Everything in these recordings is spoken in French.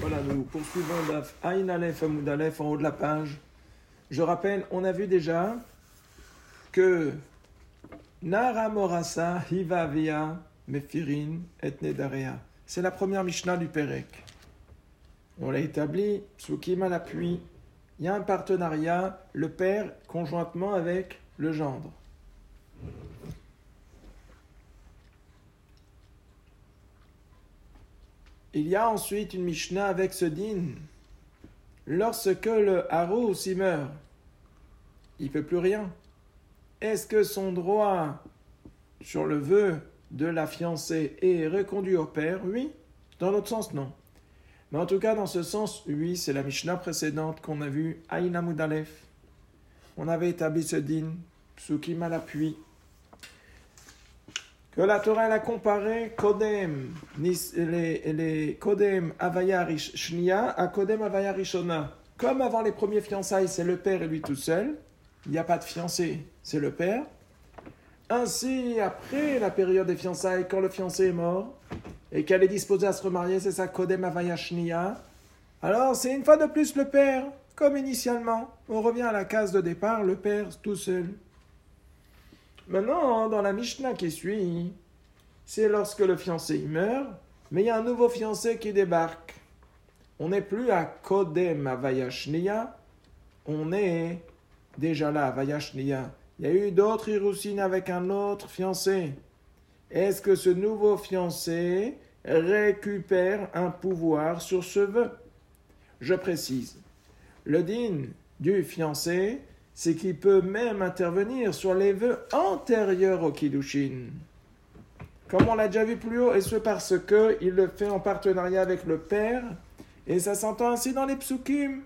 Voilà, nous poursuivons Daf Ayin Aleph Amoud Aleph en haut de la page. Je rappelle, on a vu déjà que Nara Morasa Hiva Via Mefirin et Nedarea. C'est la première Mishnah du Pérec. On l'a établi, Psukim à l'appui. Il y a un partenariat, le père conjointement avec le gendre. Il y a ensuite une Mishnah avec ce din. Lorsque le Harous y meurt, il ne peut plus rien. Est-ce que son droit sur le vœu de la fiancée est reconduit au père? Oui. Dans l'autre sens, non. Mais en tout cas, dans ce sens, oui, c'est la Mishnah précédente qu'on a vue, Ayin Amoud Aleph. On avait établi ce din, Psukim à l'appui, que la Torah elle a comparé Kodem, les Kodem Avaya Shnia à Kodem Avaya Rishona. Comme avant les premiers fiançailles, c'est le père et lui tout seul, il n'y a pas de fiancé, c'est le père. Ainsi, après la période des fiançailles, quand le fiancé est mort et qu'elle est disposée à se remarier, c'est ça Kodem Avaya Shnia. Alors, c'est une fois de plus le père, comme initialement. On revient à la case de départ, le père tout seul. Maintenant, dans la Mishnah qui suit, c'est lorsque le fiancé meurt, mais il y a un nouveau fiancé qui débarque. On n'est plus à Kodem Avaya Shnia, on est déjà là, Avaya Shnia. Il y a eu d'autres Hirousin avec un autre fiancé. Est-ce que ce nouveau fiancé récupère un pouvoir sur ce vœu? Je précise, le din du fiancé, c'est qu'il peut même intervenir sur les vœux antérieurs au Kiddushin. Comme on l'a déjà vu plus haut, et ce parce qu'il le fait en partenariat avec le père, et ça s'entend ainsi dans les psukim.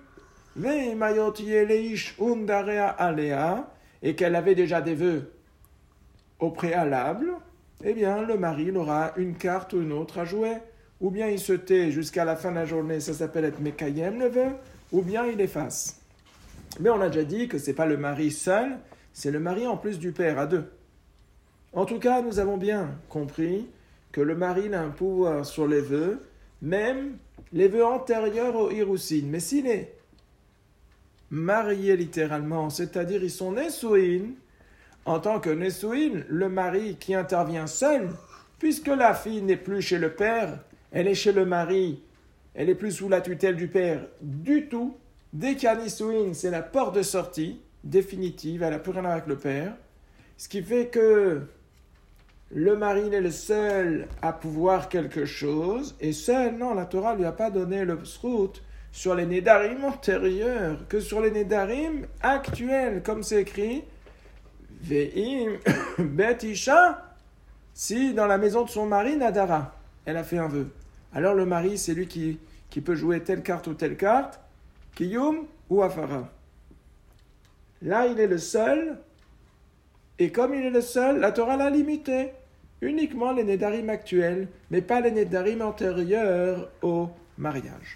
Et qu'elle avait déjà des vœux au préalable, eh bien le mari il aura une carte ou une autre à jouer. Ou bien il se tait jusqu'à la fin de la journée, ça s'appelle être Mekayem le vœu, ou bien il efface. Mais on a déjà dit que ce n'est pas le mari seul, c'est le mari en plus du père, à deux. En tout cas, nous avons bien compris que le mari a un pouvoir sur les vœux, même les vœux antérieurs au Hirousin. Mais s'il est marié littéralement, c'est-à-dire ils sont Nesouin, en tant que Nesouin, le mari qui intervient seul, puisque la fille n'est plus chez le père, elle est chez le mari, elle n'est plus sous la tutelle du père du tout. Dès qu'il y a Nisouin, c'est la porte de sortie définitive, elle n'a plus rien avec le père. Ce qui fait que le mari est le seul à pouvoir quelque chose, et seul, non, la Torah ne lui a pas donné le srout sur les Nédarim antérieurs, que sur les Nédarim actuels, comme c'est écrit, Ve'im Bet Isha, si dans la maison de son mari, Nadara, elle a fait un vœu. Alors le mari, c'est lui qui peut jouer telle carte ou telle carte, Kiyum ou Afara. Là, il est le seul, et comme il est le seul, la Torah l'a limité. Uniquement les Nédarim actuels, mais pas les Nédarim antérieurs au mariage.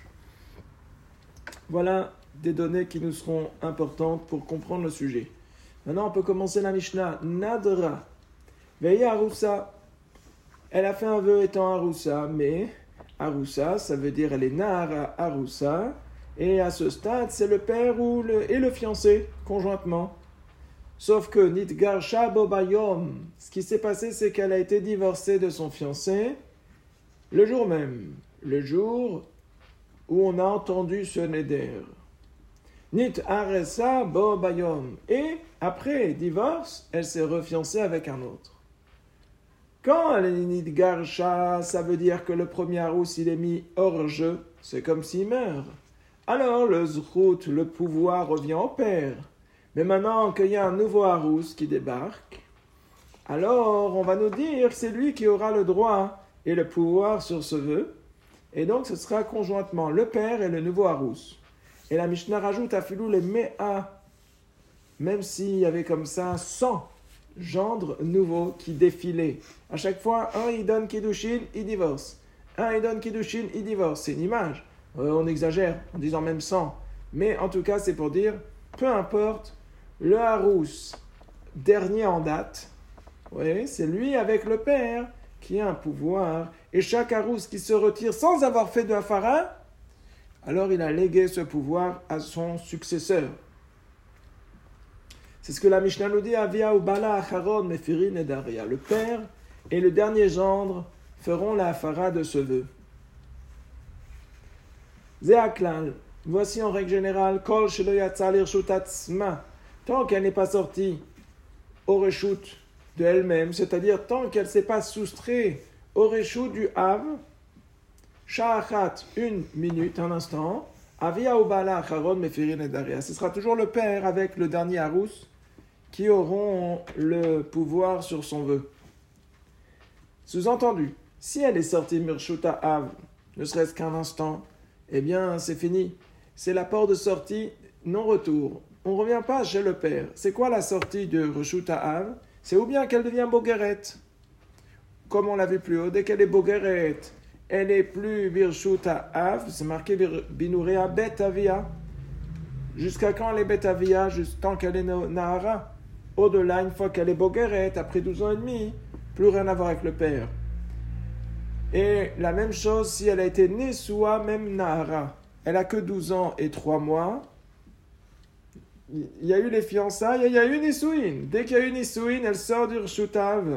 Voilà des données qui nous seront importantes pour comprendre le sujet. Maintenant, on peut commencer la Mishnah. Nadra, Veya Aroussa. Elle a fait un vœu étant Aroussa, mais Aroussa, ça veut dire elle est Nara Aroussa. Et à ce stade, c'est le père et le fiancé, conjointement. Sauf que Nitgar Shabobayom, ce qui s'est passé, c'est qu'elle a été divorcée de son fiancé le jour même, le jour où on a entendu ce neder. Nit Aresa Bobayom. Et après divorce, elle s'est refiancée avec un autre. Quand elle est Nitgar Shah, ça veut dire que le premier Harous, il est mis hors jeu, c'est comme s'il meurt. Alors le zrout, le pouvoir revient au père. Mais maintenant qu'il y a un nouveau Harous qui débarque, alors on va nous dire que c'est lui qui aura le droit et le pouvoir sur ce vœu. Et donc ce sera conjointement le père et le nouveau Harous. Et la Mishnah rajoute à Filou les Méa, même s'il y avait comme ça 100 gendres nouveaux qui défilaient. À chaque fois, un il donne Kiddushin, il divorce. Un il donne Kiddushin, il divorce. C'est une image. On exagère en disant même 100. Mais en tout cas, c'est pour dire, peu importe, le Harous dernier en date, oui, c'est lui avec le père qui a un pouvoir. Et chaque Harous qui se retire sans avoir fait de Hafara, alors il a légué ce pouvoir à son successeur. C'est ce que la Mishnah nous dit, Avia ou Bala Acharon Mefirin Nedaria. Le père et le dernier gendre feront la hafara de ce vœu. Zéaklal, voici en règle générale, Kol Shelo Yatsa Lirshut Atzma, tant qu'elle n'est pas sortie au reshut de elle-même, c'est-à-dire tant qu'elle ne s'est pas soustrait au reshut du Av, Sha'achat, 1 minute, un instant, Avia ou Bala Acharon Mefirin Nedaria. Ce sera toujours le père avec le dernier Harous qui auront le pouvoir sur son vœu. Sous-entendu, si elle est sortie Mirshuta Av, ne serait-ce qu'un instant, eh bien c'est fini. C'est la porte de sortie, non-retour. On ne revient pas chez le père. C'est quoi la sortie de Rishuta Av? C'est ou bien qu'elle devient Bogeret. Comme on l'a vu plus haut, dès qu'elle est Bogeret, elle n'est plus Birshuta Av, c'est marqué Binurea Bet Avia. Jusqu'à quand elle est Bet Avia? Juste tant qu'elle est Nahara. Au-delà, une fois qu'elle est Bogeret, après 12 ans et demi, plus rien à voir avec le père. Et la même chose si elle a été Nesua, même Nahara. Elle a que 12 ans et 3 mois. Il y a eu les fiançailles, il y a eu Nisouine. Dès qu'il y a eu Nisouine, elle sort du Rshutav.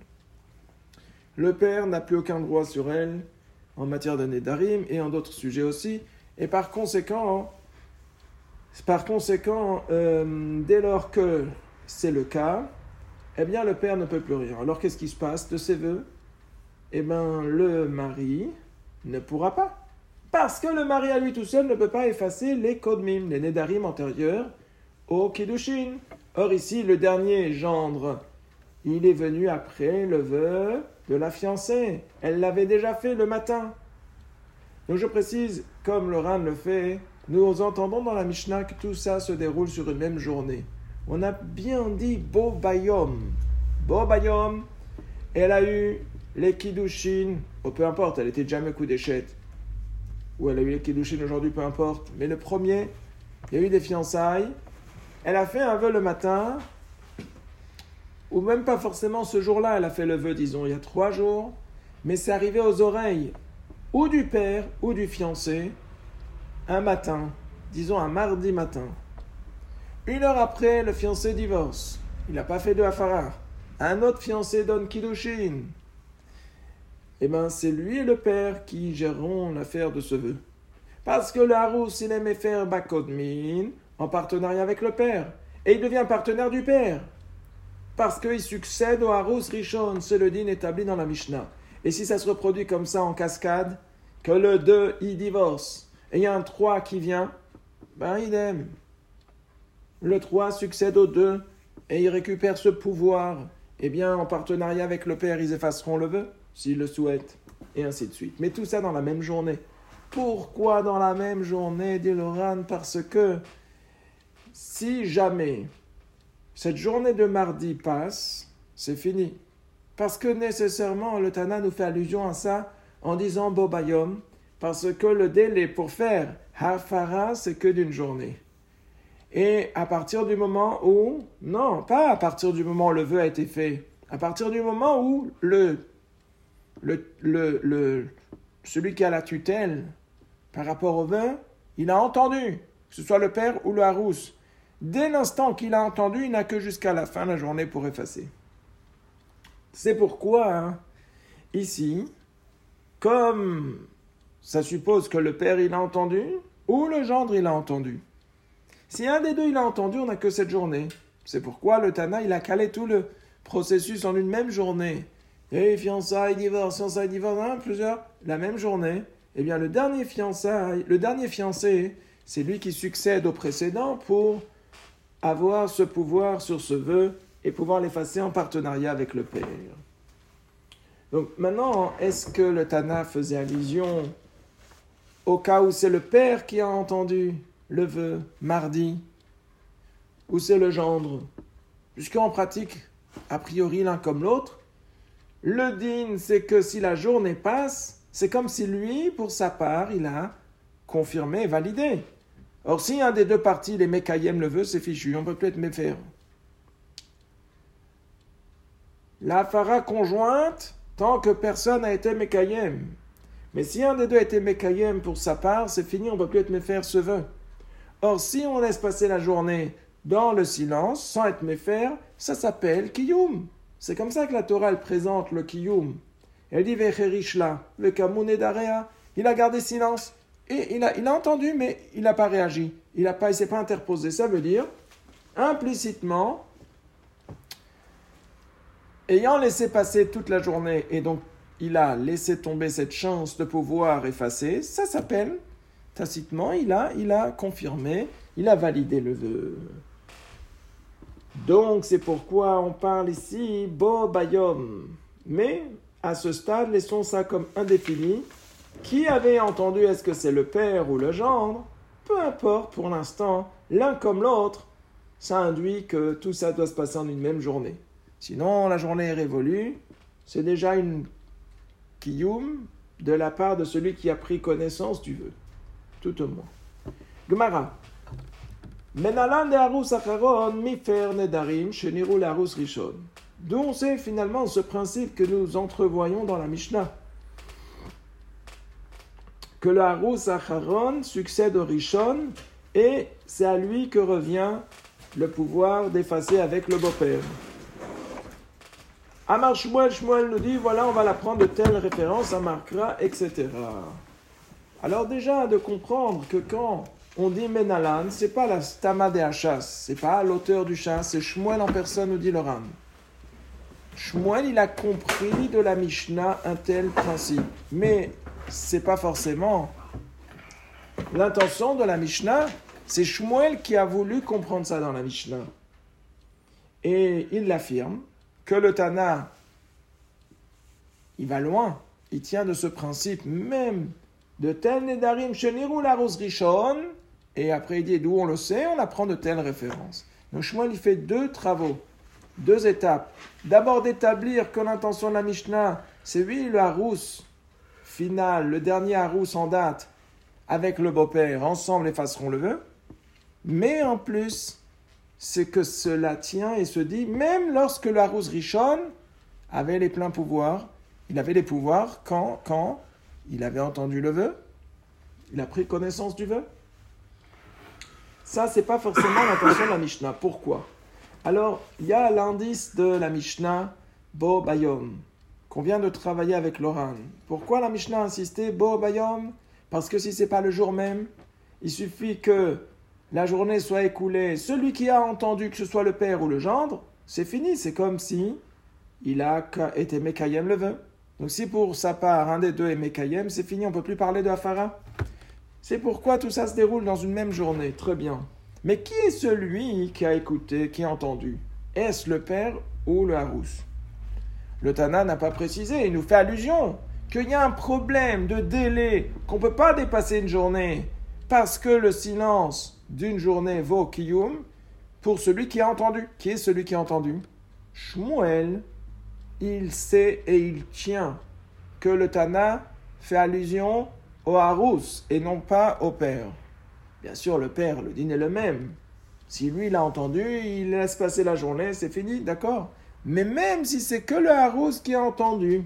Le père n'a plus aucun droit sur elle en matière de Nedarim et en d'autres sujets aussi. Et par conséquent, dès lors que c'est le cas, eh bien le père ne peut plus rien. Alors qu'est-ce qui se passe de ses vœux? Eh bien le mari ne pourra pas. Parce que le mari à lui tout seul ne peut pas effacer les kodmim, les nedarim antérieurs au kiddushin. Or ici, le dernier gendre, il est venu après le vœu de la fiancée. Elle l'avait déjà fait le matin. Donc je précise, comme le Ran le fait, nous entendons dans la Mishnah que tout ça se déroule sur une même journée. On a bien dit Bo Bayom. Bo Bayom, elle a eu les kiddushin, peu importe, elle était jamais coup d'échette. Ou elle a eu les kiddushin aujourd'hui, peu importe. Mais le premier, il y a eu des fiançailles. Elle a fait un vœu le matin, ou même pas forcément ce jour-là, elle a fait le vœu, disons, il y a 3 jours. Mais c'est arrivé aux oreilles, ou du père, ou du fiancé, un matin, disons un mardi matin. 1 heure après, le fiancé divorce. Il n'a pas fait de hafara. Un autre fiancé donne kiddushin. Eh bien, c'est lui et le père qui géreront l'affaire de ce vœu. Parce que le Harous, il aimait faire Bakodmin en partenariat avec le père. Et il devient partenaire du père. Parce qu'il succède au Harous Rishon, c'est le din établi dans la Mishnah. Et si ça se reproduit comme ça en cascade, que le 2, il divorce, et il y a un 3 qui vient, ben il aime. Le 3 succède au 2, et il récupère ce pouvoir. Eh bien, en partenariat avec le père, ils effaceront le vœu, s'ils le souhaitent, et ainsi de suite. Mais tout ça dans la même journée. Pourquoi dans la même journée, dit le Ran? Parce que si jamais cette journée de mardi passe, c'est fini. Parce que nécessairement, le Tana nous fait allusion à ça en disant Bobayom, parce que le délai pour faire Hafara, c'est que d'une journée. Et à partir du moment où, non, pas à partir du moment où le vœu a été fait, à partir du moment où celui qui a la tutelle par rapport au vœu, il a entendu, que ce soit le père ou le Harous. Dès l'instant qu'il a entendu, il n'a que jusqu'à la fin de la journée pour effacer. C'est pourquoi, ici, comme ça suppose que le père il a entendu, ou le gendre il a entendu. Si un des deux il a entendu, on n'a que cette journée. C'est pourquoi le Tana il a calé tout le processus en une même journée. Et fiançailles, divorce, plusieurs, la même journée. Eh bien le dernier fiancé, c'est lui qui succède au précédent pour avoir ce pouvoir sur ce vœu et pouvoir l'effacer en partenariat avec le père. Donc maintenant, est-ce que le Tana faisait allusion au cas où c'est le père qui a entendu le vœu mardi, ou c'est le gendre? Puisqu'en pratique, a priori l'un comme l'autre, le din, c'est que si la journée passe, c'est comme si lui, pour sa part, il a confirmé et validé. Or, si un des deux parties, les Mekayem, le veut, c'est fichu, on ne peut plus être méfaire. La Hafara conjointe, tant que personne n'a été Mekayem. Mais si un des deux était Mekayem pour sa part, c'est fini, on ne peut plus être méfaire ce vœu. Or, si on laisse passer la journée dans le silence, sans être méfaire, ça s'appelle Kiyum. C'est comme ça que la Torah elle présente le Kiyum. Elle dit Vecherishla, le Kamoun et Darea. Il a gardé silence. Et il a entendu, mais il n'a pas réagi. Il ne s'est pas interposé. Ça veut dire, implicitement, ayant laissé passer toute la journée, et donc il a laissé tomber cette chance de pouvoir effacer, ça s'appelle, tacitement, il a confirmé, il a validé le vœu. Donc, c'est pourquoi on parle ici Bo Bayom. Mais, à ce stade, laissons ça comme indéfini. Qui avait entendu, est-ce que c'est le père ou le gendre? Peu importe, pour l'instant, l'un comme l'autre, ça induit que tout ça doit se passer en une même journée. Sinon, la journée est révolue, c'est déjà une kiyum de la part de celui qui a pris connaissance du vœu. Tout au moins. Gemara. Menalan de Harus Acharon, mifer nedarim, sheniru la Harus Rishon. D'où on sait finalement ce principe que nous entrevoyons dans la Mishnah. Que le Harus Acharon succède au Rishon et c'est à lui que revient le pouvoir d'effacer avec le beau-père. Amar Shmuel nous dit, voilà, on va la prendre de telle référence, Amarkra, etc. Alors déjà, de comprendre que quand on dit Menalan, c'est pas la Stama de Hachas, c'est pas l'auteur du chas, c'est Shmuel en personne, nous dit le Ram. Shmuel, il a compris de la Mishnah un tel principe, mais c'est pas forcément l'intention de la Mishnah, c'est Shmuel qui a voulu comprendre ça dans la Mishnah. Et il l'affirme, que le Tana, il va loin, il tient de ce principe même de tel Nedarim Sheniru la Rose Rishon, et après il dit d'où on le sait, on apprend de telles références. Donc Shmuel il fait deux travaux, deux étapes. D'abord d'établir que l'intention de la Mishnah, c'est oui le Harous final, le dernier Harous en date, avec le beau-père, ensemble effaceront le vœu, mais en plus, c'est que cela tient et se dit, même lorsque le Harous Rishon avait les pleins pouvoirs, il avait les pouvoirs quand il avait entendu le vœu, il a pris connaissance du vœu. Ça, c'est pas forcément l'intention de la Mishnah. Pourquoi? Alors, il y a l'indice de la Mishnah, Bo Bayom, qu'on vient de travailler avec Loran. Pourquoi la Mishnah a insisté, Bo Bayom? Parce que si c'est pas le jour même, il suffit que la journée soit écoulée, celui qui a entendu que ce soit le père ou le gendre, c'est fini, c'est comme si il a été Mekayem le vœu. Donc si pour sa part, un des deux est Mekayem, c'est fini, on ne peut plus parler de Hafara. C'est pourquoi tout ça se déroule dans une même journée, très bien. Mais qui est celui qui a écouté, qui a entendu? Est-ce le père ou le Harous? Le Tana n'a pas précisé, il nous fait allusion qu'il y a un problème de délai, qu'on ne peut pas dépasser une journée, parce que le silence d'une journée vaut Kiyum pour celui qui a entendu. Qui est celui qui a entendu? Shmuel, il sait et il tient que le Tana fait allusion au Harous et non pas au père. Bien sûr, le père, le dîner est le même. Si lui l'a entendu, il laisse passer la journée, c'est fini, d'accord? Mais même si c'est que le Harous qui a entendu,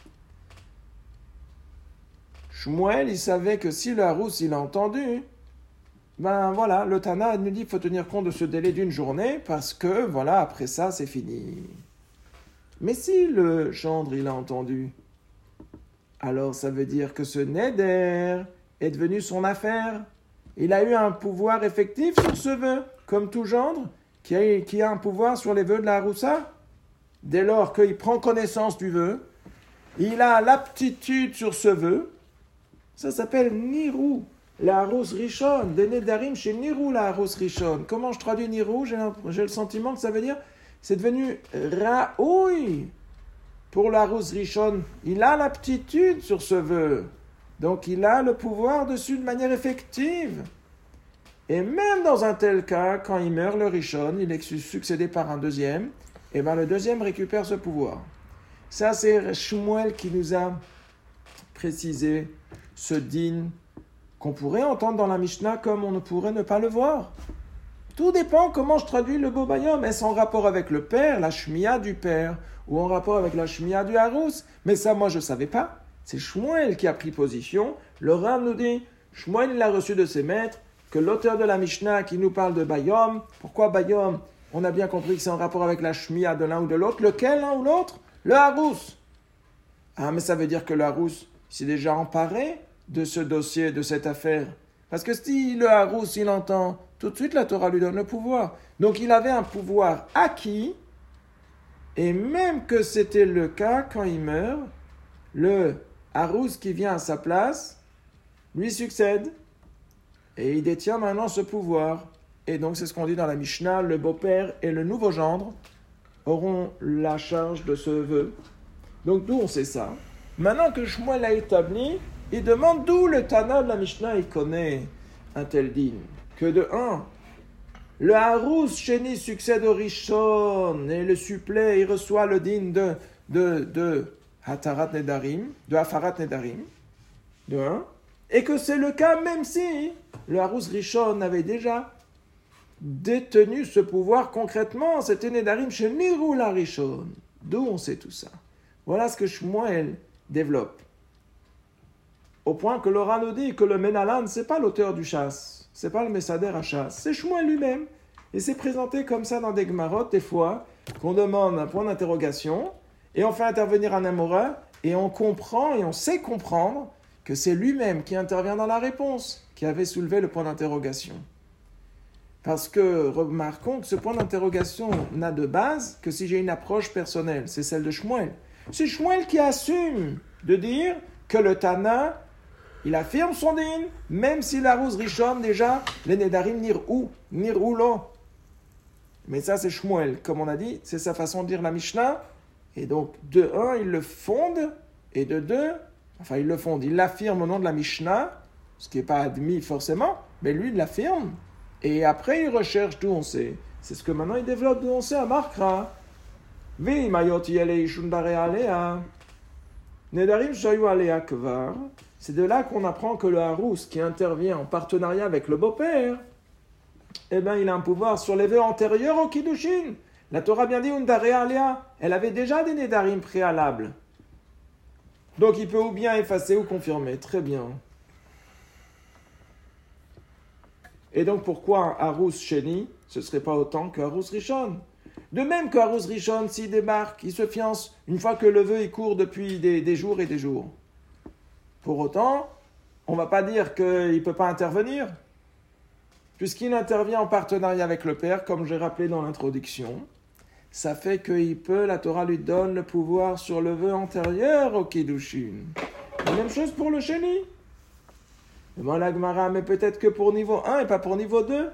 Shmuel, il savait que si le Harous, il a entendu, ben voilà, le Tana nous dit qu'il faut tenir compte de ce délai d'une journée parce que, voilà, après ça, c'est fini. Mais si le gendre, il a entendu, alors ça veut dire que ce Neder est devenu son affaire. Il a eu un pouvoir effectif sur ce vœu, comme tout gendre qui a un pouvoir sur les vœux de la Haroussa. Dès lors qu'il prend connaissance du vœu, il a l'aptitude sur ce vœu, ça s'appelle Nirou, la Harous Rishon, des Nedarim chez Nirou, la Harous Rishon. Comment je traduis Nirou? J'ai le sentiment que ça veut dire, c'est devenu Raoui pour la Harous Rishon. Il a l'aptitude sur ce vœu, donc il a le pouvoir dessus de manière effective. Et même dans un tel cas, quand il meurt, le Rishon, il est succédé par un deuxième, et bien le deuxième récupère ce pouvoir. Ça, c'est Shmuel qui nous a précisé ce din qu'on pourrait entendre dans la Mishnah comme on ne pourrait ne pas le voir. Tout dépend comment je traduis le Bo Bayom. Est-ce en rapport avec le père, la shmiya du père, ou en rapport avec la shmiya du Harous? Mais ça, moi, je ne savais pas. C'est Shmuel qui a pris position. Le Rav nous dit, Shmuel il a reçu de ses maîtres que l'auteur de la Mishnah qui nous parle de Bayom, pourquoi Bayom? On a bien compris que c'est en rapport avec la Shmiya de l'un ou de l'autre. Lequel, l'un ou l'autre? Le Harous. Ah, mais ça veut dire que le Harous s'est déjà emparé de ce dossier, de cette affaire. Parce que si le Harous, il entend, tout de suite la Torah lui donne le pouvoir. Donc il avait un pouvoir acquis, et même que c'était le cas quand il meurt, le Harous qui vient à sa place lui succède, et il détient maintenant ce pouvoir. Et donc c'est ce qu'on dit dans la Mishnah, le beau-père et le nouveau gendre auront la charge de ce vœu. Donc d'où on sait ça? Maintenant que Shmuel l'a établi, il demande d'où le Tana de la Mishnah il connaît un tel din. Que de un, le Harous Sheni succède au Rishon et le suppléant il reçoit le din de Hatarat Nedarim, de Hafarat Nedarim, de un, et que c'est le cas même si le Harous Rishon avait déjà détenu ce pouvoir concrètement, c'était Nedarim chez Nirou la Rishon. D'où on sait tout ça? Voilà ce que Shmuel développe. Au point que Laura nous dit que le Menalan, c'est pas l'auteur du chasse, c'est pas le Messader à chasse, c'est Shmuel lui-même. Et c'est présenté comme ça dans des Gemarot, des fois, qu'on demande un point d'interrogation, et on fait intervenir un Amora, et on comprend, et on sait comprendre que c'est lui-même qui intervient dans la réponse, qui avait soulevé le point d'interrogation. Parce que, remarquons que ce point d'interrogation n'a de base que si j'ai une approche personnelle, c'est celle de Shmuel. C'est Shmuel qui assume de dire que le Tana, il affirme son din, même s'il arrose Rishon déjà, les Nedarim nirou lo. Mais ça c'est Shmuel, comme on a dit, c'est sa façon de dire la Mishnah. Et donc, de un, il le fonde, et de deux, enfin il le fonde, il l'affirme au nom de la Mishnah, ce qui n'est pas admis forcément, mais lui il l'affirme. Et après, il recherche d'où on sait. C'est ce que maintenant il développe d'où on sait à Markra. Vi mayot yele ishundare alea. Nedarim shayu alea kvar. C'est de là qu'on apprend que le Harous, qui intervient en partenariat avec le beau-père, eh bien, il a un pouvoir sur les vœux antérieurs au Kiddushin. La Torah a bien dit undare alea. Elle avait déjà des Nedarim préalables. Donc, il peut ou bien effacer ou confirmer. Très bien. Et donc, pourquoi un Harous Sheni, ce ne serait pas autant que Harous Rishon? De même que Harous Rishon, s'il débarque, il se fiance une fois que le vœu il court depuis des jours et des jours. Pour autant, on ne va pas dire qu'il ne peut pas intervenir, puisqu'il intervient en partenariat avec le Père, comme j'ai rappelé dans l'introduction. Ça fait qu'il peut, la Torah lui donne le pouvoir sur le vœu antérieur au Kiddushin. La même chose pour le Sheni. Demande la Gemara, mais peut-être que pour niveau 1 et pas pour niveau 2.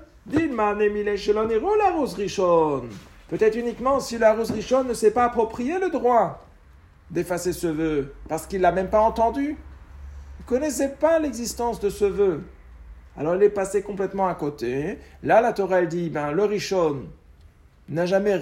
Peut-être uniquement si la Rose Rishon ne s'est pas approprié le droit d'effacer ce vœu, parce qu'il ne l'a même pas entendu. Il ne connaissait pas l'existence de ce vœu. Alors il est passé complètement à côté. Là, la Torah elle dit, le Rishon n'a jamais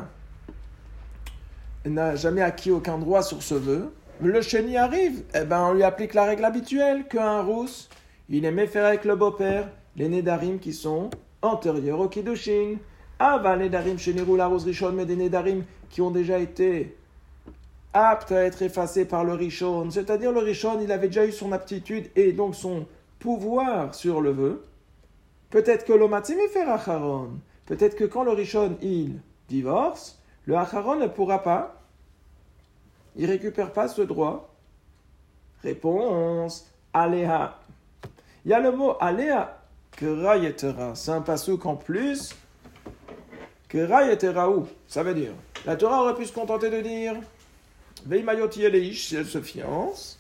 acquis aucun droit sur ce vœu. Le Sheni arrive, on lui applique la règle habituelle qu'un Rousse, il aimait faire avec le beau-père les Nedarim qui sont antérieurs au Kiddushin. Nedarim Shenirou la Rose Rishon, mais des Nedarim qui ont déjà été aptes à être effacés par le Rishon. C'est-à-dire le Rishon, il avait déjà eu son aptitude et donc son pouvoir sur le vœu. Peut-être que l'Omatzim fait Acharon. Peut-être que quand le Rishon, il divorce, le Acharon ne pourra pas. Il ne récupère pas ce droit. Réponse, Aléa. Il y a le mot Aléa, que Rayetera. C'est un pasouk en plus. Que Rayeteraou. Ça veut dire, la Torah aurait pu se contenter de dire Veimayot Yeleish, si elle se fiance.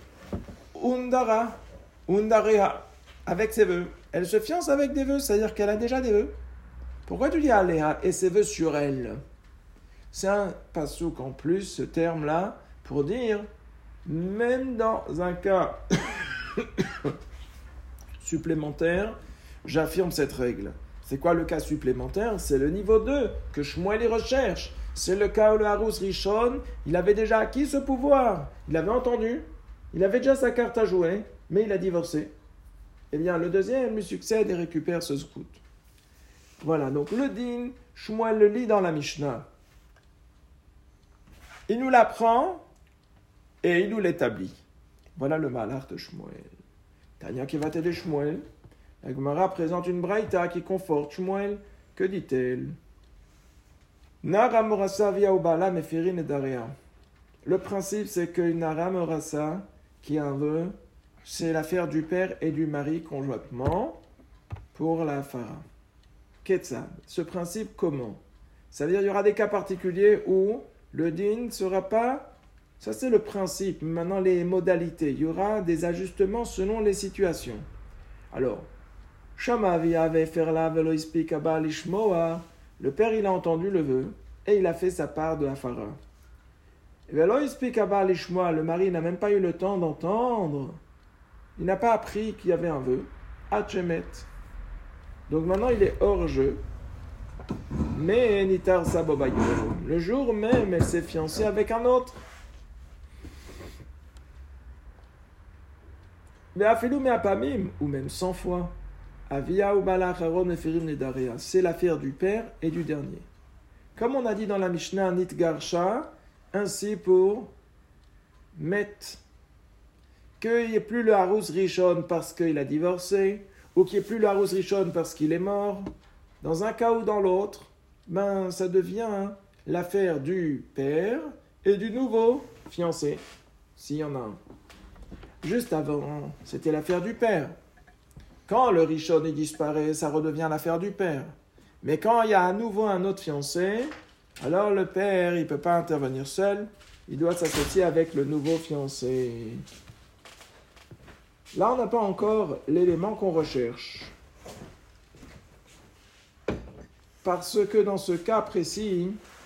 Undarea, avec ses vœux. Elle se fiance avec des vœux, c'est-à-dire qu'elle a déjà des vœux. Pourquoi tu dis Aléa et ses vœux sur elle? C'est un pasouk en plus, ce terme-là, pour dire, même dans un cas supplémentaire, j'affirme cette règle. C'est quoi le cas supplémentaire? C'est le niveau 2 que Shmuel y recherche. C'est le cas où le Harous Rishon, il avait déjà acquis ce pouvoir. Il avait entendu, il avait déjà sa carte à jouer, mais il a divorcé. Eh bien, le deuxième lui succède et récupère ce zkout. Voilà, donc le din, Shmuel le lit dans la Mishnah. Il nous l'apprend et il nous l'établit. Voilà le malach de Shmuel. Tania Kevate de Shmuel. La Gemara présente une braïta qui conforte Shmuel. Que dit-elle? Nara morasa via ubala mefirin et daria. Le principe, c'est qu'une nara morasa, qui a un vœu, c'est l'affaire du père et du mari conjointement pour la fara. Ketzad. Ce principe, comment? Ça veut dire qu'il y aura des cas particuliers où le din ne sera pas... Ça, c'est le principe. Maintenant, les modalités. Il y aura des ajustements selon les situations. Alors, Shama avait ferla velo ispik aba lishmoa. Le père, il a entendu le vœu et il a fait sa part de hafara. Velo ispik aba lishmoa. Le mari n'a même pas eu le temps d'entendre. Il n'a pas appris qu'il y avait un vœu. Hachemet. Donc maintenant, il est hors jeu. Mais nitar sabobayom. Le jour même, elle s'est fiancée avec un autre. Ou même 100 fois. C'est l'affaire du père et du dernier. Comme on a dit dans la Mishnah, Nit Garsha, ainsi pour Met, qu'il n'y ait plus le Harous Rishon parce qu'il a divorcé, ou qu'il n'y ait plus le Harous Rishon parce qu'il est mort. Dans un cas ou dans l'autre, ça devient l'affaire du père et du nouveau fiancé, s'il y en a un. Juste avant, c'était l'affaire du père. Quand le Rishon il disparaît, ça redevient l'affaire du père. Mais quand il y a à nouveau un autre fiancé, alors le père, il ne peut pas intervenir seul, il doit s'associer avec le nouveau fiancé. Là, on n'a pas encore l'élément qu'on recherche. Parce que dans ce cas précis,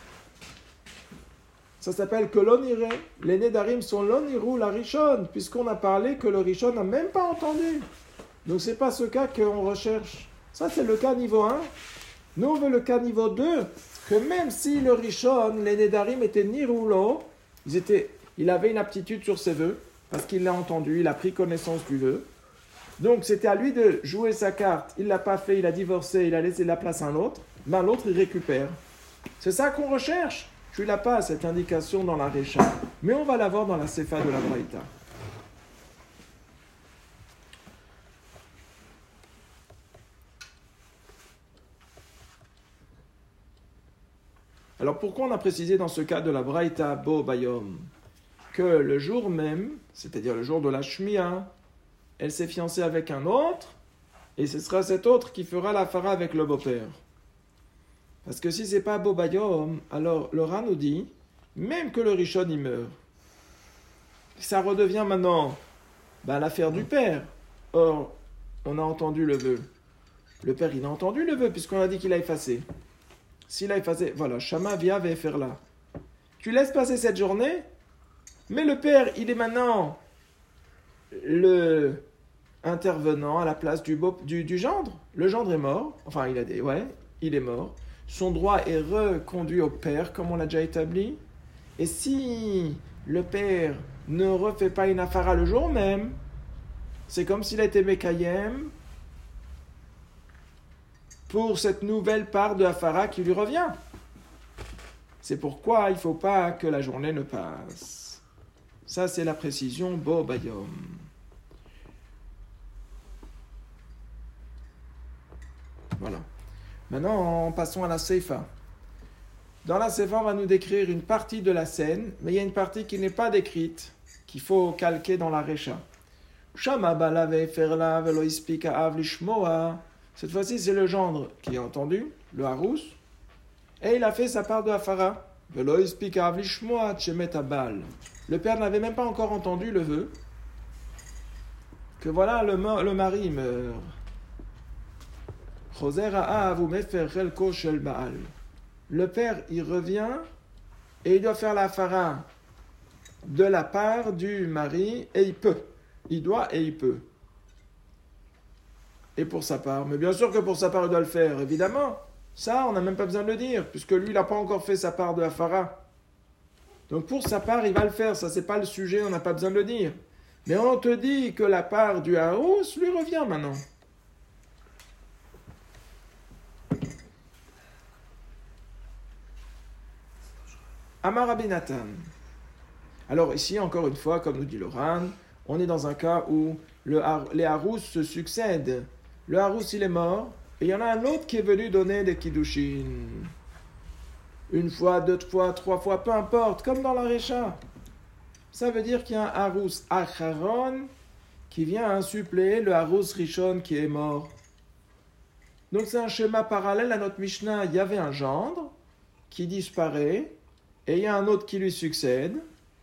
ça s'appelle que l'oniré. Les Nédarim sont l'onirou, la Rishon, puisqu'on a parlé que le Rishon n'a même pas entendu. Donc ce n'est pas ce cas qu'on recherche. Ça, c'est le cas niveau 1. Nous, on veut le cas niveau 2, que même si le Rishon, les Nédarim étaient niroulo, il avait une aptitude sur ses vœux, parce qu'il l'a entendu, il a pris connaissance du vœu. Donc c'était à lui de jouer sa carte. Il ne l'a pas fait, il a divorcé, il a laissé la place à un autre. L'autre, il récupère. C'est ça qu'on recherche. Tu n'as pas cette indication dans la Récha, mais on va l'avoir dans la Sefa de la Braïta. Alors pourquoi on a précisé dans ce cas de la Braïta Bo Bayom que le jour même, c'est-à-dire le jour de la Shmiya, elle s'est fiancée avec un autre, et ce sera cet autre qui fera la fara avec le beau-père. Parce que si ce n'est pas Bo Bayom, alors le Ran nous dit, même que le Rishon il meurt, ça redevient maintenant l'affaire du père. Or, on a entendu le vœu. Le père, il a entendu le vœu, puisqu'on a dit qu'il a effacé. S'il a effacé, voilà, Shama via va faire là. Tu laisses passer cette journée, mais le père, il est maintenant le intervenant à la place du gendre. Le gendre est mort, enfin, il est mort. Son droit est reconduit au père, comme on l'a déjà établi. Et si le père ne refait pas une afara le jour même, c'est comme s'il a été Mekayem pour cette nouvelle part de afara qui lui revient. C'est pourquoi il ne faut pas que la journée ne passe. Ça, c'est la précision Bo Bayom. Voilà. Maintenant, passons à la Seifa. Dans la Seifa, on va nous décrire une partie de la scène, mais il y a une partie qui n'est pas décrite, qu'il faut calquer dans la Récha. Shama balave ferla velo ispika av lishmoa. Cette fois-ci, c'est le gendre qui a entendu, le harous, et il a fait sa part de hafara. Velo ispika av lishmoa tchemet abal. Le père n'avait même pas encore entendu le vœu, que voilà, le mari meurt. Le père, il revient et il doit faire la fara de la part du mari et il peut. Il doit et il peut. Et pour sa part. Mais bien sûr que pour sa part, il doit le faire, évidemment. Ça, on n'a même pas besoin de le dire, puisque lui, il n'a pas encore fait sa part de la fara. Donc pour sa part, il va le faire. Ça, c'est pas le sujet, on n'a pas besoin de le dire. Mais on te dit que la part du harous lui revient maintenant. Amar Rabbi Nathan. Alors ici, encore une fois, comme nous dit Loran, on est dans un cas où les harous se succèdent. Le harous, il est mort, et il y en a un autre qui est venu donner des kiddushin. Une fois, deux fois, trois fois, peu importe, comme dans la Récha. Ça veut dire qu'il y a un harous acharon qui vient suppléer le harous rishon qui est mort. Donc c'est un schéma parallèle à notre Mishnah. Il y avait un gendre qui disparaît, et il y a un autre qui lui succède.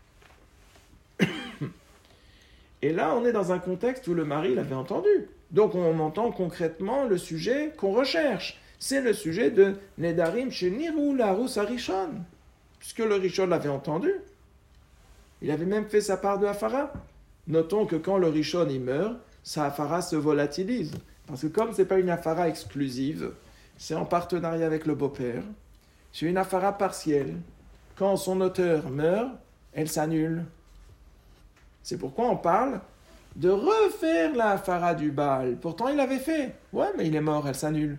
Et là, on est dans un contexte où le mari l'avait entendu. Donc on entend concrètement le sujet qu'on recherche. C'est le sujet de Nedarim chez Nirou, la Harous Arishon. Puisque le Rishon l'avait entendu. Il avait même fait sa part de Hafara. Notons que quand le Rishon il meurt, sa Hafara se volatilise. Parce que comme ce n'est pas une Hafara exclusive, c'est en partenariat avec le beau-père, c'est une Hafara partielle. Quand son auteur meurt, elle s'annule. C'est pourquoi on parle de refaire la Hafara du Baal. Pourtant, il l'avait fait. Ouais, mais il est mort, elle s'annule.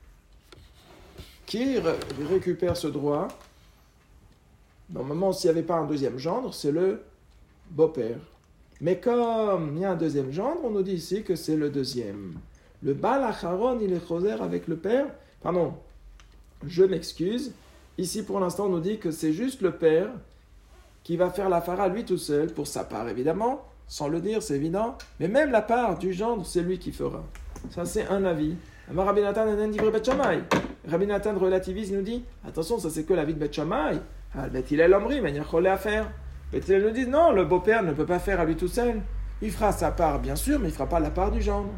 Qui récupère ce droit? Normalement, s'il n'y avait pas un deuxième gendre, c'est le beau-père. Mais comme il y a un deuxième gendre, on nous dit ici que c'est le deuxième. Le Baal Acharon, il est choser avec le père. Pardon, je m'excuse. Ici, pour l'instant, on nous dit que c'est juste le père qui va faire la Hafara lui tout seul, pour sa part évidemment, sans le dire, c'est évident. Mais même la part du gendre, c'est lui qui fera. Ça, c'est un avis. Rabbi Nathan relativise, il nous dit, attention, ça c'est que l'avis de Bet Shammai. Bet Hillel Omri, mais il y a cholé à faire. Bet Hillel nous dit, non, le beau-père ne peut pas faire à lui tout seul. Il fera sa part, bien sûr, mais il ne fera pas la part du gendre.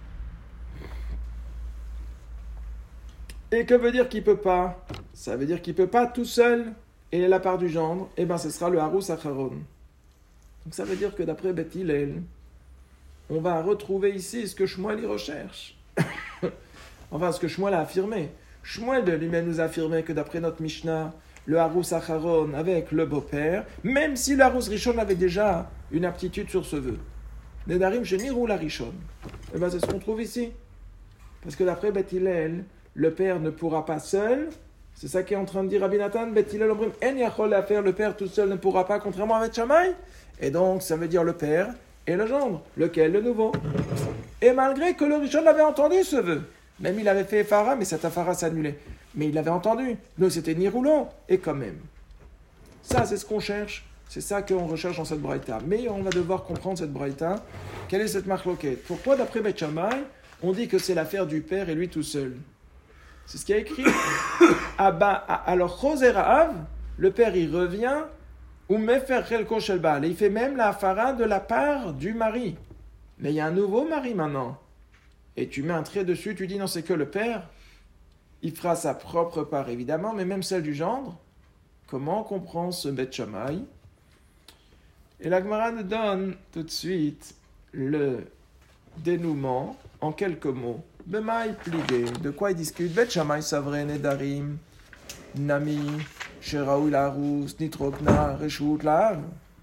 Et que veut dire qu'il ne peut pas? Ça veut dire qu'il ne peut pas tout seul. Et la part du gendre, eh bien, ce sera le Harous Acharon. Donc ça veut dire que d'après Bet Hillel, on va retrouver ici ce que Shmuel y recherche. Enfin, ce que Shmuel a affirmé. Shmuel de lui-même nous a affirmé que d'après notre Mishnah, le Harous Acharon avec le beau-père, même si le Harous Rishon avait déjà une aptitude sur ce vœu. Nedarim Shenirou la Rishon. Eh bien, c'est ce qu'on trouve ici. Parce que d'après Bet Hillel, le père ne pourra pas seul. C'est ça qu'est en train de dire Rabbi Nathan. Bet Hillel Omrim en yachol à faire, le père tout seul ne pourra pas, contrairement à Bet Shammai. Et donc, ça veut dire le père et le gendre. Lequel? Le nouveau. Et malgré que le Rishon avait entendu ce vœu, même il avait fait Hafara, mais cette Hafara s'annulait. Mais il l'avait entendu. Donc c'était ni roulant. Et quand même. Ça, c'est ce qu'on cherche. C'est ça qu'on recherche dans cette braïta. Mais on va devoir comprendre cette braïta. Quelle est cette marloquette? Pourquoi, d'après Bet Shammai, on dit que c'est l'affaire du père et lui tout seul? C'est ce qui a écrit. Alors, Choser Ha'av, le père, il revient, ou Mefer Chelko Shel Baal. Et il fait même la Hafara de la part du mari. Mais il y a un nouveau mari maintenant. Et tu mets un trait dessus, tu dis non, c'est que le père. Il fera sa propre part, évidemment, mais même celle du gendre. Comment on comprend ce Bet Shammai? Et la Gemara nous donne tout de suite le dénouement en quelques mots. Bemaï pligué. De quoi il discute? Bet Shammai Savre Nedarim Nami Sheraoui Larous Nitrokna Reshut Lav.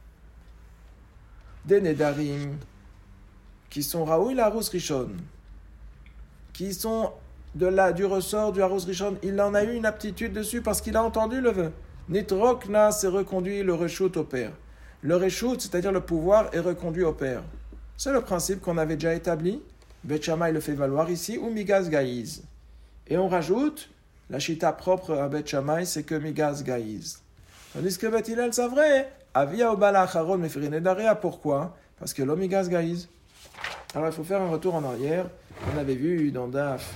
Des Nedarim qui sont Raoui Larous Rishon, qui sont du ressort du Harous Rishon. Il en a eu une aptitude dessus parce qu'il a entendu le vœu. Nitrokna, c'est reconduit le Reshut au père. Le Reshut, c'est-à-dire le pouvoir, est reconduit au père. C'est le principe qu'on avait déjà établi. Bet Shammai le fait valoir ici, ou Migaz Gaïz. Et on rajoute, la chita propre à Bet Shammai, c'est que Migaz Gaïz. Tandis que Bet Hillel, c'est vrai, Avia Obala Acharon Mefirin Edarea. Pourquoi? Parce que l'Omigaz Gaïz. Alors il faut faire un retour en arrière. On avait vu dans Daf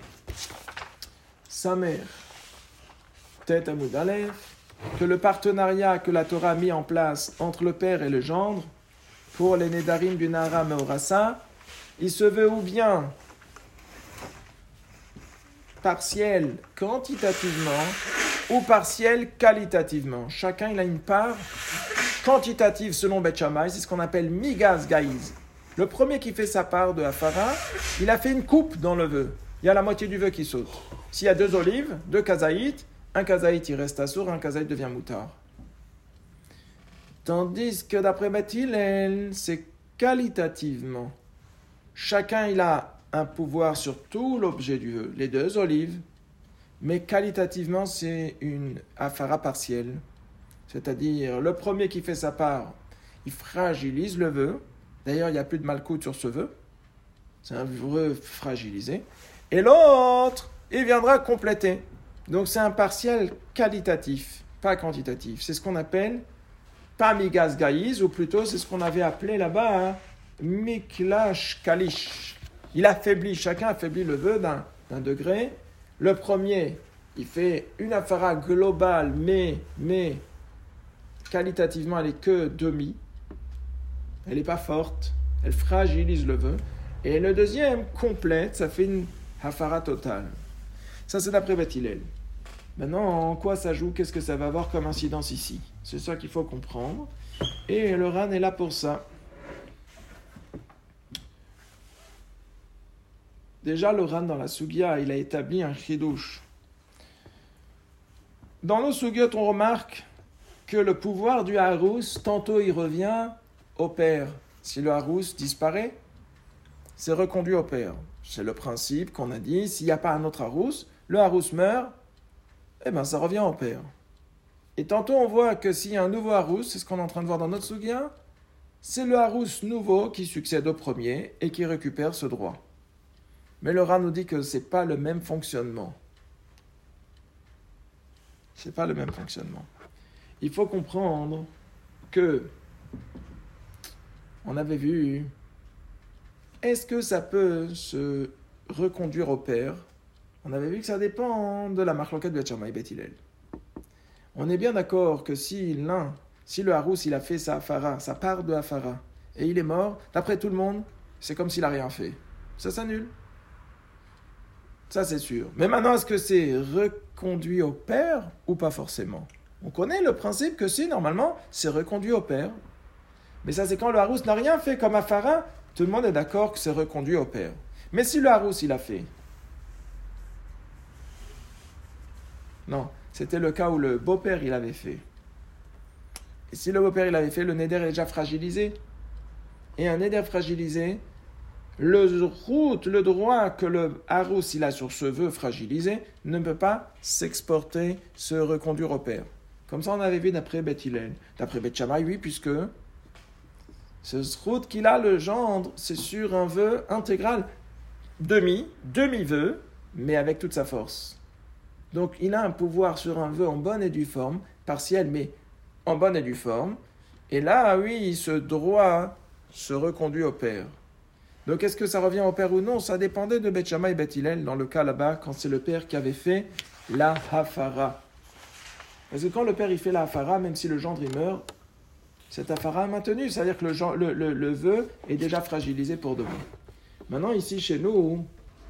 Samer, Tête Amoud Aleph, que le partenariat que la Torah a mis en place entre le père et le gendre, pour les Nedarim du Nahara Meorasa, il se veut ou bien partiel quantitativement ou partiel qualitativement. Chacun il a une part quantitative selon Bet Shammai, c'est ce qu'on appelle Migaz Gaïz. Le premier qui fait sa part de Hafara, il a fait une coupe dans le vœu. Il y a la moitié du vœu qui saute. S'il y a 2 olives, 2 kazaït, un kazaït il reste assour, un kazaït devient moutard. Tandis que d'après Bet Hillel, c'est qualitativement. Chacun il a un pouvoir sur tout l'objet du vœu, les 2 olives, mais qualitativement c'est une hafara partielle. C'est-à-dire le premier qui fait sa part, il fragilise le vœu, D'ailleurs, il n'y a plus de malkout sur ce vœu. C'est un vœu fragilisé. Et l'autre, il viendra compléter. Donc c'est un partiel qualitatif, pas quantitatif. C'est ce qu'on appelle pas migas gaïs, ou plutôt c'est ce qu'on avait appelé là-bas miklash kalish. Il affaiblit, chacun affaiblit le vœu d'un degré. Le premier, il fait une afara globale, mais qualitativement, elle est que demi. Elle n'est pas forte. Elle fragilise le vœu. Et le deuxième, complète, ça fait une hafara totale. Ça, c'est d'après Beth Hillel. Maintenant, en quoi ça joue? Qu'est-ce que ça va avoir comme incidence ici? C'est ça qu'il faut comprendre. Et le Ran est là pour ça. Déjà, le Ran, dans la Sugya, il a établi un chidouche. Dans nos Sugyot, on remarque que le pouvoir du Harous, tantôt il revient au père. Si le Harous disparaît, c'est reconduit au père. C'est le principe qu'on a dit, s'il n'y a pas un autre Harous, le Harous meurt, eh bien ça revient au père. Et tantôt on voit que s'il y a un nouveau Harous, c'est ce qu'on est en train de voir dans notre Sugya, c'est le Harous nouveau qui succède au premier et qui récupère ce droit. Mais le Ran nous dit que ce n'est pas le même fonctionnement. C'est pas le même fonctionnement. Il faut comprendre que on avait vu, est-ce que ça peut se reconduire au père? On avait vu que ça dépend de la marloquette de Beth Shammai et Beth Hillel. On est bien d'accord que si le Harous il a fait sa hafara, sa part de hafara, et il est mort, d'après tout le monde, c'est comme s'il n'a rien fait. Ça s'annule. Ça c'est sûr. Mais maintenant, est-ce que c'est reconduit au père ou pas forcément? On connaît le principe que si, normalement, c'est reconduit au père. Mais ça, c'est quand le Harous n'a rien fait comme hafara, tout le monde est d'accord que c'est reconduit au père. Mais si le Harous, il a fait... Non, c'était le cas où le beau-père, il avait fait. Et si le beau-père, il avait fait, le neder est déjà fragilisé. Et un neder fragilisé, le droit que le Harous, il a sur ce vœu fragilisé, ne peut pas s'exporter, se reconduire au père. Comme ça, on avait vu d'après Beth Hillel. D'après Beth Shammai, oui, puisque ce zrout qu'il a, le gendre, c'est sur un vœu intégral, demi-vœu, mais avec toute sa force. Donc, il a un pouvoir sur un vœu en bonne et due forme, partiel, mais en bonne et due forme. Et là, oui, ce droit se reconduit au père. Donc, est-ce que ça revient au père ou non? Ça dépendait de Beth Shammai et Beth Hillel, dans le cas là-bas, quand c'est le père qui avait fait la hafara. Parce que quand le père il fait la hafara, même si le gendre il meurt, cette hafara est maintenue. C'est-à-dire que le vœu est déjà fragilisé pour de bon. Maintenant, ici, chez nous,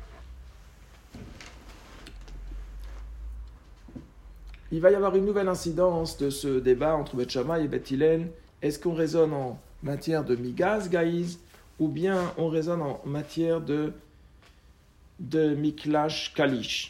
il va y avoir une nouvelle incidence de ce débat entre Beth Shammai et Beth Hillel. Est-ce qu'on raisonne en matière de migas, gaïs, ou bien on raisonne en matière de miklash, kalish?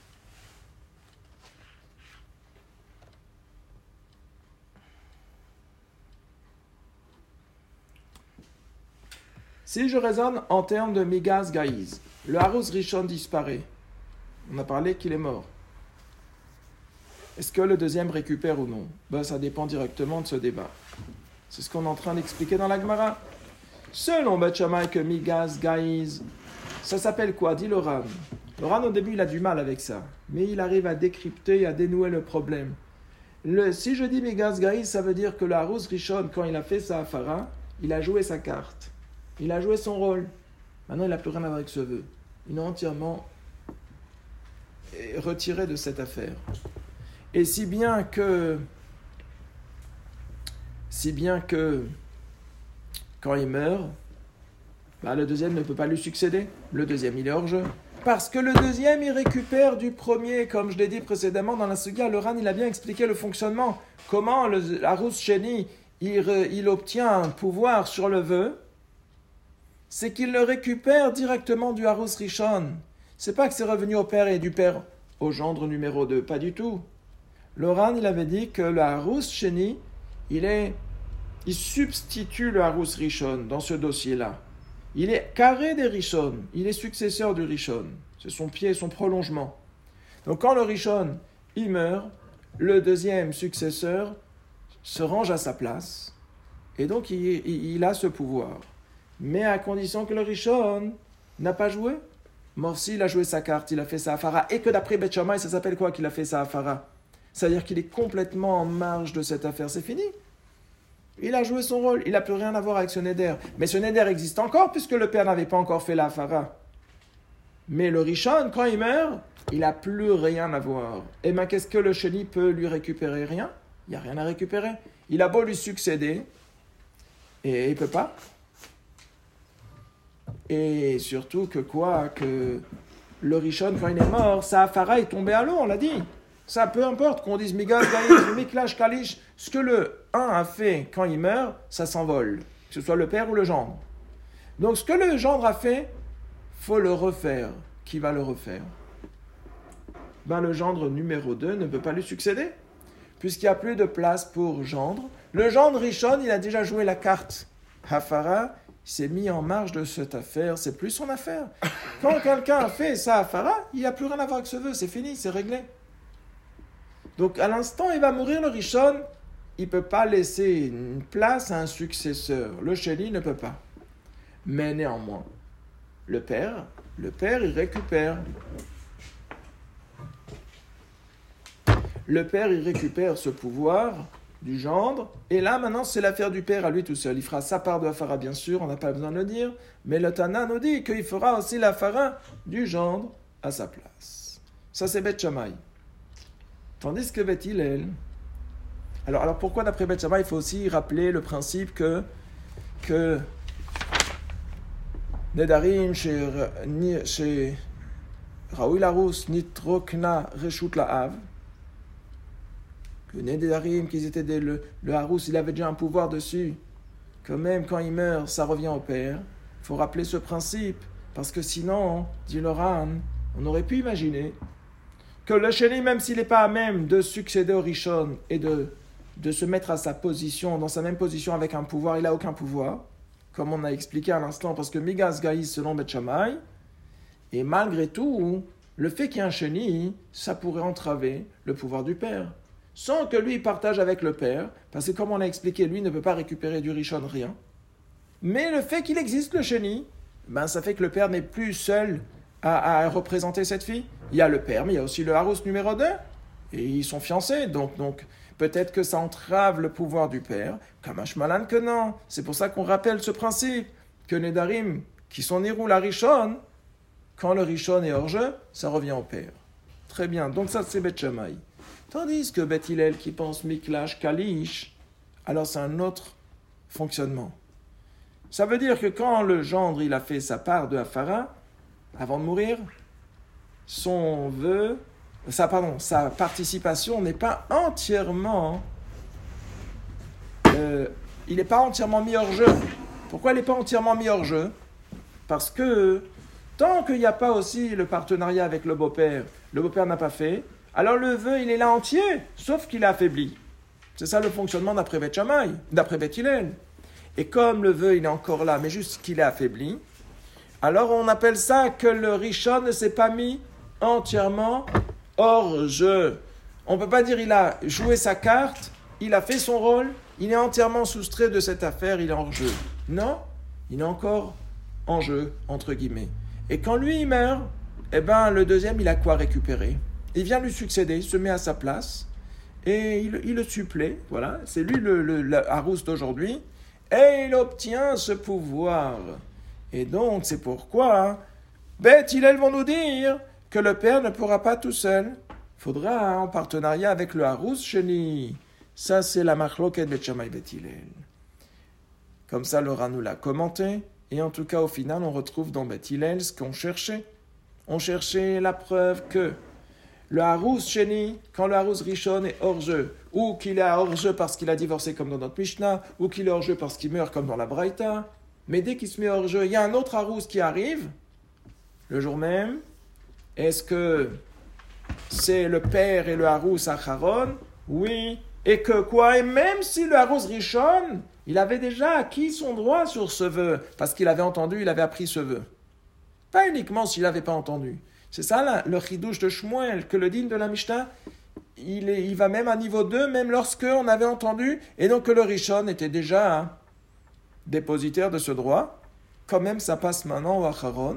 Si je raisonne en termes de migas, gaïs, le Harous Rishon disparaît. On a parlé qu'il est mort. Est-ce que le deuxième récupère ou non? Ça dépend directement de ce débat. C'est ce qu'on est en train d'expliquer dans la Gemara. Selon Beth Shammai que migas, gaïs, ça s'appelle quoi? Dit le Ran. Le Ran, au début, il a du mal avec ça. Mais il arrive à décrypter et à dénouer le problème. Si je dis migas, gaïs, ça veut dire que le Harous Rishon, quand il a fait sa hafara, il a joué sa carte. Il a joué son rôle. Maintenant, il n'a plus rien à voir avec ce vœu. Il est entièrement retiré de cette affaire. Et si bien que quand il meurt, le deuxième ne peut pas lui succéder. Le deuxième, il est hors jeu. Parce que le deuxième, il récupère du premier. Comme je l'ai dit précédemment dans la Sugya, le Ran, il a bien expliqué le fonctionnement. Comment le Harous Sheni, il obtient un pouvoir sur le vœu. C'est qu'il le récupère directement du Harous Rishon. C'est pas que c'est revenu au père et du père au gendre numéro 2, pas du tout. Le Ran, il avait dit que le Harous Sheni, il substitue le Harous Rishon dans ce dossier-là. Il est carré des Rishon, il est successeur du Rishon. C'est son pied, son prolongement. Donc quand le Rishon, il meurt, le deuxième successeur se range à sa place, et donc il a ce pouvoir. mais à condition que le Rishon n'a pas joué. Morsi, il a joué sa carte, il a fait sa hafara, et que d'après Bet Shammai, ça s'appelle quoi qu'il a fait sa hafara? C'est-à-dire qu'il est complètement en marge de cette affaire, c'est fini. Il a joué son rôle, il n'a plus rien à voir avec ce neder. Mais ce neder existe encore puisque le père n'avait pas encore fait la hafara. Mais le Rishon, quand il meurt, il n'a plus rien à voir. Et bien, qu'est-ce que le Sheni peut lui récupérer? Rien. Il n'y a rien à récupérer. Il a beau lui succéder, et il ne peut pas. Et surtout que le Rishon, quand il est mort, sa hafara est tombée à l'eau, on l'a dit. Ça, peu importe qu'on dise Migas, Gaïs, Miklash, Kalish, ce que le un a fait quand il meurt, ça s'envole. Que ce soit le père ou le gendre. Donc, ce que le gendre a fait, faut le refaire. Qui va le refaire? Le gendre numéro 2 ne peut pas lui succéder, puisqu'il n'y a plus de place pour gendre. Le gendre Rishon, il a déjà joué la carte Hafara, il s'est mis en marge de cette affaire, c'est plus son affaire. Quand quelqu'un a fait sa Hafara, il n'y a plus rien à voir avec ce vœu, c'est fini, c'est réglé. Donc, à l'instant, il va mourir, le Rishon, il ne peut pas laisser une place à un successeur. Le Sheni ne peut pas. Mais néanmoins, le père, il récupère. Le père, il récupère ce pouvoir du gendre. Et là, maintenant, c'est l'affaire du père à lui tout seul. Il fera sa part de Hafara, bien sûr, on n'a pas besoin de le dire. Mais le Tana nous dit qu'il fera aussi la Hafara du gendre à sa place. Ça, c'est Bet Shammai. Tandis que Bet Hillel... Alors pourquoi d'après Bet Shammai, il faut aussi rappeler le principe que Nedarim chez Raoui Larous Nitrokna Reshut La'av, que Nedarim, qu'ils étaient le Harous, il avait déjà un pouvoir dessus, que même quand il meurt, ça revient au père. Il faut rappeler ce principe, parce que sinon, dit le Ran, on aurait pu imaginer que le Sheni, même s'il n'est pas à même de succéder au Rishon et de se mettre à sa position, dans sa même position avec un pouvoir, il n'a aucun pouvoir, comme on a expliqué à l'instant, parce que Migas Gaïs selon Bet Shammai, et malgré tout, le fait qu'il y ait un Sheni, ça pourrait entraver le pouvoir du père, sans que lui partage avec le père, parce que comme on a expliqué, lui ne peut pas récupérer du Rishon rien, mais le fait qu'il existe le Sheni, ça fait que le père n'est plus seul à représenter cette fille. Il y a le père, mais il y a aussi le Harous numéro 2, et ils sont fiancés, donc peut-être que ça entrave le pouvoir du père, comme Ashmalan que non. C'est pour ça qu'on rappelle ce principe, que Nedarim, qui sont Nirou la Rishon, quand le Rishon est hors jeu, ça revient au père. Très bien, donc ça c'est Bet Shammai. Tandis que Bet Hillel qui pense Miklash, Kalish, alors c'est un autre fonctionnement. Ça veut dire que quand le gendre il a fait sa part de Hafara, avant de mourir, sa participation n'est pas entièrement... il n'est pas entièrement mis hors jeu. Pourquoi il n'est pas entièrement mis hors jeu? Parce que tant qu'il n'y a pas aussi le partenariat avec le beau-père n'a pas fait, alors le vœu, il est là entier, sauf qu'il est affaibli. C'est ça le fonctionnement d'après Bet Shammai, d'après Bet Hillel. Et comme le vœu, il est encore là, mais juste qu'il est affaibli, alors on appelle ça que le Rishon ne s'est pas mis entièrement hors jeu. On ne peut pas dire il a joué sa carte, il a fait son rôle, il est entièrement soustrait de cette affaire, il est hors jeu. Non, il est encore en jeu, entre guillemets. Et quand lui, il meurt, le deuxième, il a quoi récupérer? Il vient lui succéder, il se met à sa place, et il le supplée, voilà, c'est lui le Harous d'aujourd'hui, et il obtient ce pouvoir. Et donc, c'est pourquoi Bet Hillel vont nous dire que le père ne pourra pas tout seul. Il faudra en partenariat avec le Harous Sheni. Ça, c'est la machloket Bet Shammai Bet Hillel. Comme ça, le Ran nous l'a commenté. Et en tout cas, au final, on retrouve dans Bet Hillel ce qu'on cherchait. On cherchait la preuve que le Harous Sheni, quand le Harous Rishon est hors jeu, ou qu'il est hors jeu parce qu'il a divorcé comme dans notre Mishnah, ou qu'il est hors jeu parce qu'il meurt comme dans la Braïta, mais dès qu'il se met hors jeu, il y a un autre Harous qui arrive, le jour même. Est-ce que c'est le père et le Harous Acharon? Oui. Et que quoi? Et même si le Harous Rishon, il avait déjà acquis son droit sur ce vœu, parce qu'il avait entendu, il avait appris ce vœu. Pas uniquement s'il n'avait pas entendu. C'est ça là, le chidouche de Shmuel, que le din de la Mishnah, il va même à niveau 2, même lorsqu'on avait entendu, et donc que le Rishon était déjà dépositaire de ce droit. quand même ça passe maintenant au Acharon.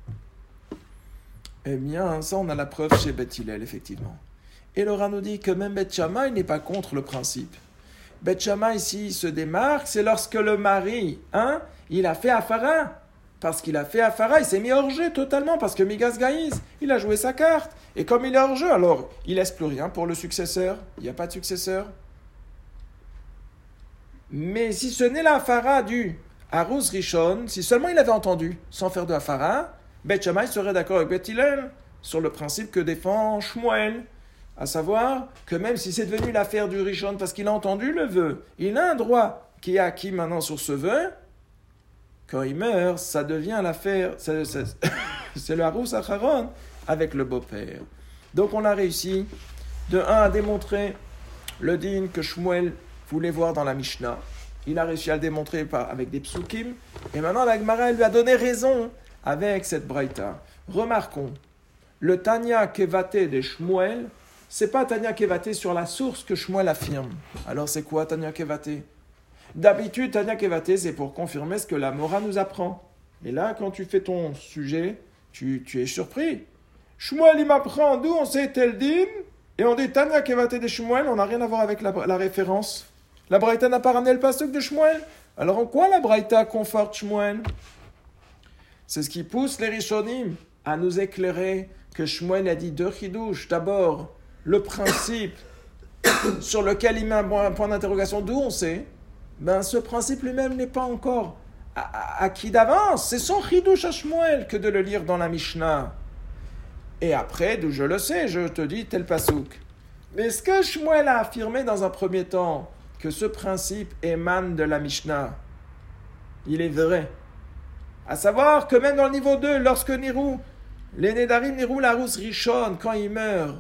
Eh bien, ça on a la preuve chez Beth Hillel, effectivement. Et le Ran nous dit que même Beth Shammai n'est pas contre le principe. Beth Shammai, ici, se démarque, c'est lorsque le mari, il a fait Afara. Parce qu'il a fait Afara, il s'est mis hors jeu totalement, parce que Migas Gaïs, il a joué sa carte. Et comme il est hors jeu, alors il laisse plus rien pour le successeur. Il n'y a pas de successeur. Mais si ce n'est la Afara du Harus Rishon, si seulement il avait entendu, sans faire de Afara, Beth Shammai serait d'accord avec Beth Hillel sur le principe que défend Shmuel. À savoir que même si c'est devenu l'affaire du Rishon parce qu'il a entendu le vœu, il a un droit qui est acquis maintenant sur ce vœu. Quand il meurt, ça devient l'affaire, c'est le Harus Acharon avec le beau-père. Donc on a réussi, de un, à démontrer le din que Shmuel voulait voir dans la Mishnah. Il a réussi à le démontrer avec des psukim. Et maintenant la Gemara lui a donné raison avec cette braïta. Remarquons, le Tanya Kevaté de Shmuel, c'est pas Tanya Kevaté sur la source que Shmuel affirme. Alors c'est quoi Tanya Kevaté? D'habitude, Tanya Kevaté, c'est pour confirmer ce que la Mora nous apprend. Et là, quand tu fais ton sujet, tu es surpris. Shmuel, il m'apprend d'où on sait tel din, et on dit Tanya Kevaté de Shmuel, on n'a rien à voir avec la référence. La Braïta n'a pas ramené le pasuk de Shmuel. Alors en quoi la Braïta conforte Shmuel? C'est ce qui pousse les Rishonim à nous éclairer que Shmuel a dit deux chidouches. D'abord, le principe sur lequel il met un point d'interrogation, d'où on sait, ce principe lui-même n'est pas encore acquis d'avance. C'est son chidouche à Shmuel que de le lire dans la Mishnah. Et après, d'où je le sais, je te dis tel pasouk. Mais est-ce que Shmuel a affirmé dans un premier temps que ce principe émane de la Mishnah? Il est vrai. À savoir que même dans le niveau 2, lorsque Nirou, les Nedarim Nirou l'Harus Rishon, quand il meurt,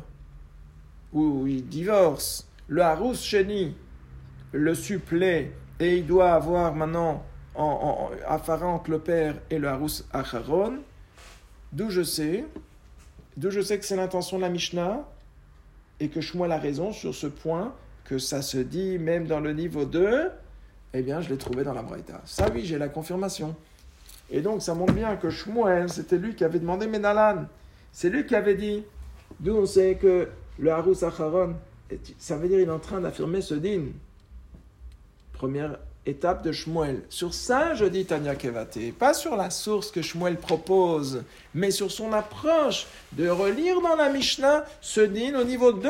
ou il divorce, le Harus Sheni le supplée, et il doit avoir maintenant Afara entre le père et le Harus Acharon, d'où je sais que c'est l'intention de la Mishnah, et que Shmuel a raison sur ce point, que ça se dit même dans le niveau 2, eh bien je l'ai trouvé dans la Braïta. Ça oui, j'ai la confirmation. Et donc ça montre bien que Shmuel, c'était lui qui avait demandé Menalan. C'est lui qui avait dit, d'où on sait que le Harus Acharon, ça veut dire qu'il est en train d'affirmer ce din. Première étape de Shmuel. Sur ça, je dis Tanya Kevaté, pas sur la source que Shmuel propose, mais sur son approche de relire dans la Mishnah ce din au niveau 2.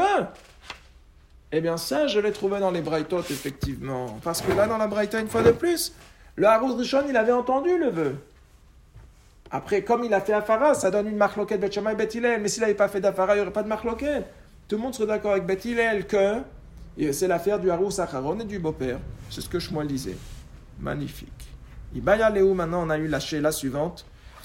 Eh bien ça, je l'ai trouvé dans les Braïtot, effectivement. Parce que là, dans la Braïta, une fois de plus, le Harus Rishon, il avait entendu le vœu. Après, comme il a fait Afara, ça donne une marloquette Beth Shammai et Beth Hillel. Mais s'il n'avait pas fait d'Afara, il n'y aurait pas de marloquette. Tout le monde serait d'accord avec Beth Hillel que c'est l'affaire du Harus Acharon et du beau-père. C'est ce que Shmuel disait. Magnifique. Ibaya Léou, maintenant, on a eu la shéla suivante.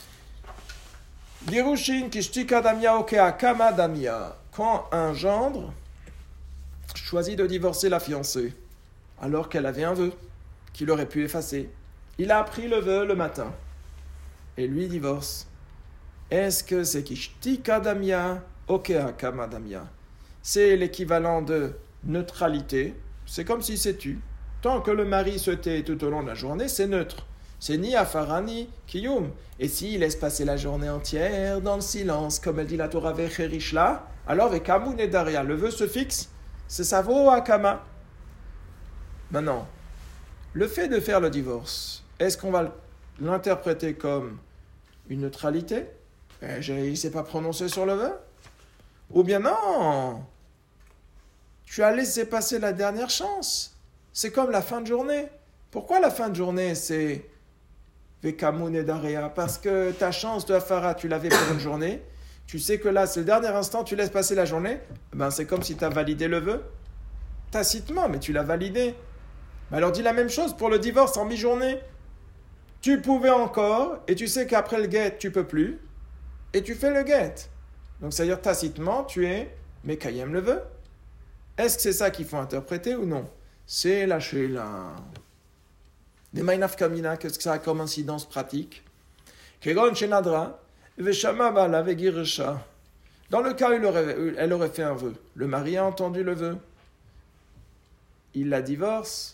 Girushin kishtika damia okea kama damia. Quand un gendre choisit de divorcer la fiancée, alors qu'elle avait un vœu qu'il aurait pu effacer. Il a appris le vœu le matin. Et lui divorce. Est-ce que c'est kishtika damia okea kama damia? C'est l'équivalent de neutralité. C'est comme si c'est tu. Tant que le mari se tait tout au long de la journée, c'est neutre. C'est ni afara ni kiyum. Et s'il laisse passer la journée entière dans le silence, comme elle dit la Torah vecherishla, alors vekamu nedaria, le vœu se fixe, c'est ça vaut akama. Maintenant, le fait de faire le divorce, est-ce qu'on va l'interpréter comme une neutralité? Il ne s'est pas prononcé sur le vœu? Ou bien non, tu as laissé passer la dernière chance. C'est comme la fin de journée. Pourquoi la fin de journée, c'est Vekamun et Daria? Parce que ta chance de Afara, tu l'avais pour une journée. Tu sais que là, c'est le dernier instant, tu laisses passer la journée. C'est comme si tu as validé le vœu. Tacitement, mais tu l'as validé. Alors dis la même chose pour le divorce en mi-journée. Tu pouvais encore, et tu sais qu'après le guet, tu peux plus, et tu fais le guet. Donc, c'est-à-dire tacitement, tu es Mekayem le vœu. Est-ce que c'est ça qu'il faut interpréter ou non? C'est la shéla. Des Mainaf Kamina, qu'est-ce que ça a comme incidence pratique? Kegon Shenadra, Veshama Bala Vegiresha. Dans le cas où elle aurait fait un vœu, le mari a entendu le vœu, il la divorce,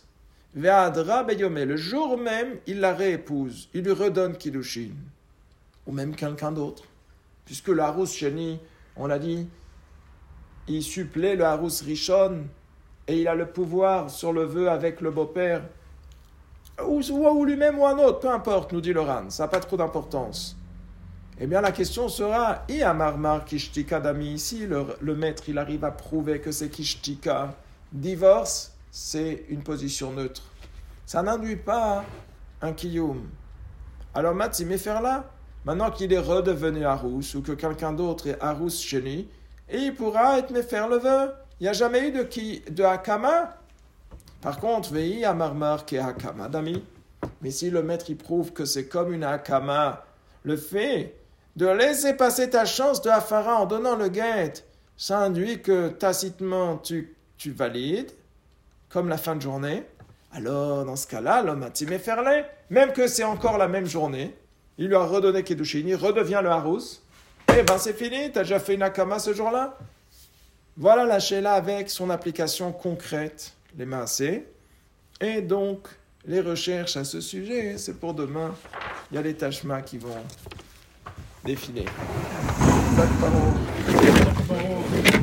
Ve'adra beyomé, le jour même, il la réépouse, il lui redonne Kiddushin. Ou même quelqu'un d'autre. Puisque le Harous Sheni, on l'a dit, il supplée le Harous Rishon, et il a le pouvoir sur le vœu avec le beau-père, ou lui-même ou un autre, peu importe, nous dit le Ran, ça n'a pas trop d'importance. Eh bien la question sera, Iamarmar Kishtika Dami, ici le maître il arrive à prouver que c'est Kishtika, divorce, c'est une position neutre. Ça n'induit pas un Kiyum. Alors Matzi Meferla, maintenant qu'il est redevenu Harous, ou que quelqu'un d'autre est Harous Sheni, et il pourra être Mefer le vœu. Il n'y a jamais eu de Hakama. Par contre, Vei Amarmar qui est Hakama d'ami. Mais si le maître il prouve que c'est comme une Hakama, le fait de laisser passer ta chance de Hafara en donnant le guet, ça induit que tacitement tu valides, comme la fin de journée. Alors, dans ce cas-là, l'homme a timé ferlé, même que c'est encore la même journée, il lui a redonné Kiddushin, il redevient le Harous, eh ben c'est fini, tu as déjà fait une Hakama ce jour-là. Voilà la Sheila avec son application concrète, les Maasé. Et donc, les recherches à ce sujet, c'est pour demain. Il y a les Tashma qui vont défiler.